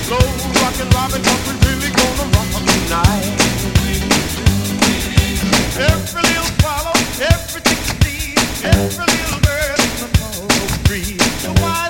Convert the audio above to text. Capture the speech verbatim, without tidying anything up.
Slow rockin' Robin, 'cause we really gonna rock tonight. Every little swallow, every chickadee, every little bird in the tall tree. So why